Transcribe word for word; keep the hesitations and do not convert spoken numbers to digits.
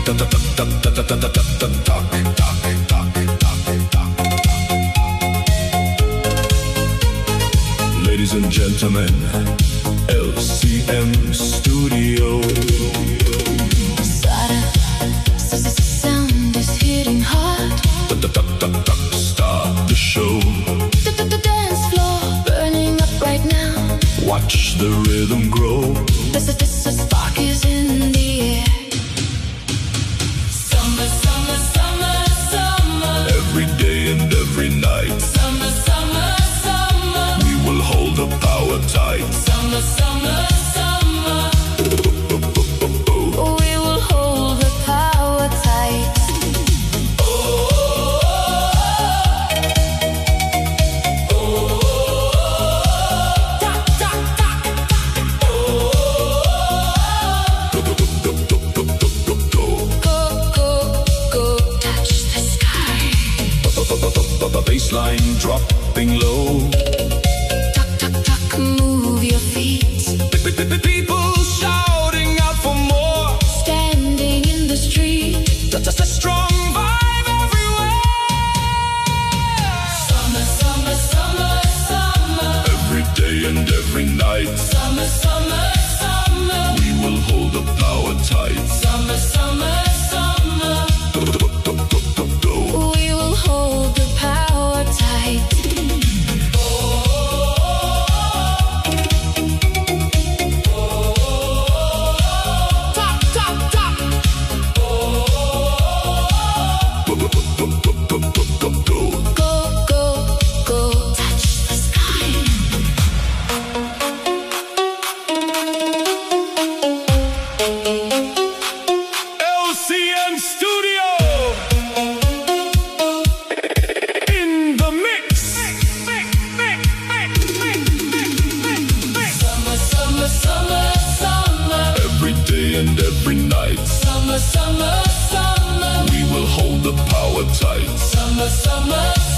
Ladies and gentlemen, L C M Studio. Sound is hitting hard. Start the show. The dance floor burning up right now. Watch the rhythm grow. There's a, there's a spark is in the air. Summer, summer, summer, summer. Every day and every night. Summer, summer, summer. We will hold the power tight. Summer, summer, summer. We will hold the power tight. Baseline dropping low. Tuck, tuck, tuck, move your feet. People shouting out for more. Standing in the street. Just a strong vibe everywhere. Summer, summer, summer, summer. Every day and every night. Summer, summer, summer. We will hold the power tight. Summer, summer, summer. We will hold the power tight. Top, top, top. Go, go, go. Touch the sky. L C M Studio in the mix. Summer, summer, summer, summer. Every day and every night. Summer, summer, summer. We will hold the power tight. Summer, summer,